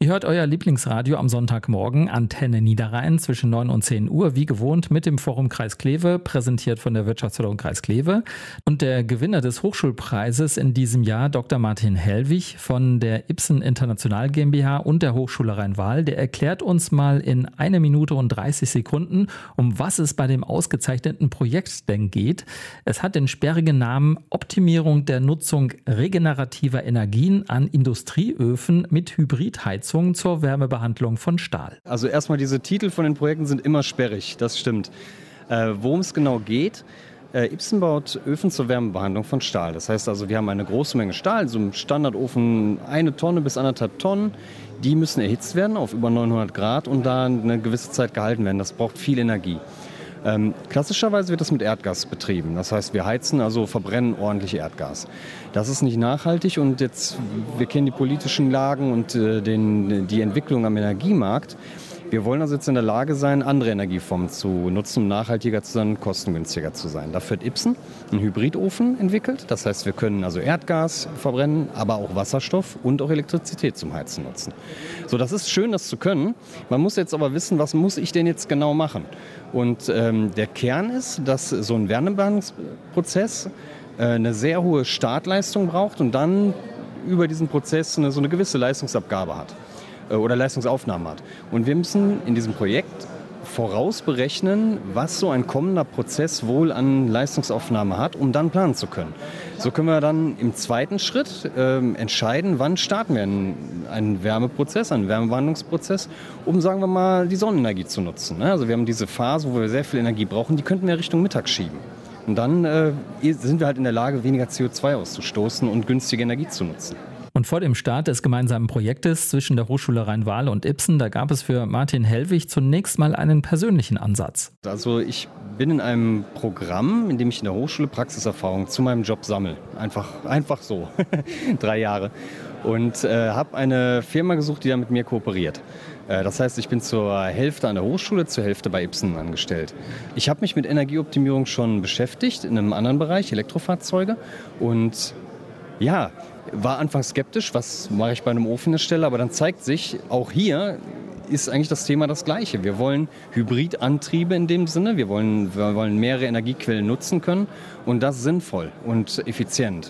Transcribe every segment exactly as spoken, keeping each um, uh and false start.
Ihr hört euer Lieblingsradio am Sonntagmorgen, Antenne Niederrhein zwischen neun und zehn Uhr, wie gewohnt mit dem Forum Kreis Kleve, präsentiert von der Wirtschaftsförderung Kreis Kleve. Und der Gewinner des Hochschulpreises in diesem Jahr, Doktor Martin Hellwig von der Ibsen International GmbH und der Hochschule Rhein-Waal, der erklärt uns mal in einer Minute und dreißig Sekunden, um was es bei dem ausgezeichneten Projekt denn geht. Es hat den sperrigen Namen Optimierung der Nutzung regenerativer Energien an Industrieöfen mit Hybridheizung zur Wärmebehandlung von Stahl. Also erstmal, diese Titel von den Projekten sind immer sperrig, das stimmt. Äh, worum es genau geht, äh, Ibsen baut Öfen zur Wärmebehandlung von Stahl. Das heißt also, wir haben eine große Menge Stahl, so ein Standardofen eine Tonne bis anderthalb Tonnen. Die müssen erhitzt werden auf über neunhundert Grad und da eine gewisse Zeit gehalten werden. Das braucht viel Energie. Ähm, klassischerweise wird das mit Erdgas betrieben. Das heißt, wir heizen, also verbrennen ordentlich Erdgas. Das ist nicht nachhaltig und jetzt, wir kennen die politischen Lagen und äh, den, die Entwicklung am Energiemarkt. Wir wollen also jetzt in der Lage sein, andere Energieformen zu nutzen, um nachhaltiger zu sein und kostengünstiger zu sein. Dafür hat Ibsen einen Hybridofen entwickelt. Das heißt, wir können also Erdgas verbrennen, aber auch Wasserstoff und auch Elektrizität zum Heizen nutzen. So, das ist schön, das zu können. Man muss jetzt aber wissen, was muss ich denn jetzt genau machen? Und ähm, der Kern ist, dass so ein Wärmebehandlungsprozess äh, eine sehr hohe Startleistung braucht und dann über diesen Prozess eine, so eine gewisse Leistungsabgabe hat äh, oder Leistungsaufnahme hat. Und wir müssen in diesem Projekt vorausberechnen, was so ein kommender Prozess wohl an Leistungsaufnahme hat, um dann planen zu können. So können wir dann im zweiten Schritt äh, entscheiden, wann starten wir einen, einen Wärmeprozess, einen Wärmebehandlungsprozess, um, sagen wir mal, die Sonnenenergie zu nutzen. Also wir haben diese Phase, wo wir sehr viel Energie brauchen, die könnten wir Richtung Mittag schieben. Und dann äh, sind wir halt in der Lage, weniger C O zwei auszustoßen und günstige Energie zu nutzen. Und vor dem Start des gemeinsamen Projektes zwischen der Hochschule Rhein-Waal und Ibsen, da gab es für Martin Hellwig zunächst mal einen persönlichen Ansatz. Also ich bin in einem Programm, in dem ich in der Hochschule Praxiserfahrung zu meinem Job sammle. Einfach, einfach so, drei Jahre. Und äh, habe eine Firma gesucht, die da mit mir kooperiert. Äh, das heißt, ich bin zur Hälfte an der Hochschule, zur Hälfte bei Ibsen angestellt. Ich habe mich mit Energieoptimierung schon beschäftigt, in einem anderen Bereich, Elektrofahrzeuge. Und ja, war anfangs skeptisch, was mache ich bei einem Ofenhersteller, aber dann zeigt sich, auch hier ist eigentlich das Thema das gleiche. Wir wollen Hybridantriebe in dem Sinne, wir wollen, wir wollen mehrere Energiequellen nutzen können und das sinnvoll und effizient.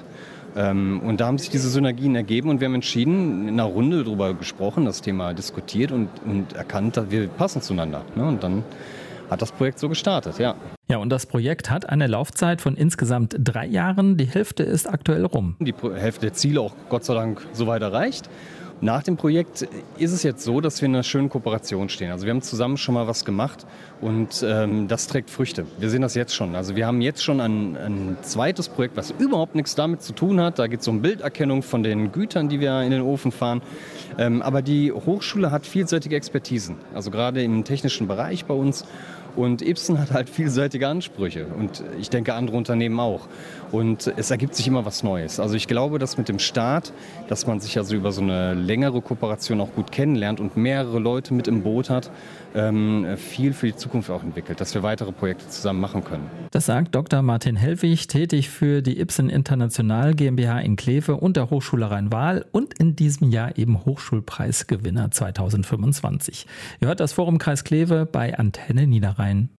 Und da haben sich diese Synergien ergeben und wir haben entschieden, in einer Runde darüber gesprochen, das Thema diskutiert und, und erkannt, dass wir passen zueinander. Und dann hat das Projekt so gestartet, ja. Ja, und das Projekt hat eine Laufzeit von insgesamt drei Jahren. Die Hälfte ist aktuell rum. Die Hälfte der Ziele auch Gott sei Dank soweit erreicht. Nach dem Projekt ist es jetzt so, dass wir in einer schönen Kooperation stehen. Also wir haben zusammen schon mal was gemacht und ähm, das trägt Früchte. Wir sehen das jetzt schon. Also wir haben jetzt schon ein, ein zweites Projekt, was überhaupt nichts damit zu tun hat. Da geht es um Bilderkennung von den Gütern, die wir in den Ofen fahren. Ähm, aber die Hochschule hat vielseitige Expertisen. Also gerade im technischen Bereich bei uns. Und Ibsen hat halt vielseitige Ansprüche und ich denke andere Unternehmen auch. Und es ergibt sich immer was Neues. Also ich glaube, dass mit dem Start, dass man sich also über so eine längere Kooperation auch gut kennenlernt und mehrere Leute mit im Boot hat, ähm, viel für die Zukunft auch entwickelt, dass wir weitere Projekte zusammen machen können. Das sagt Doktor Martin Hellwig, tätig für die Ibsen International GmbH in Kleve und der Hochschule Rhein-Waal und in diesem Jahr eben Hochschulpreisgewinner zweitausendfünfundzwanzig. Ihr hört das Forum Kreis Kleve bei Antenne Niederrhein.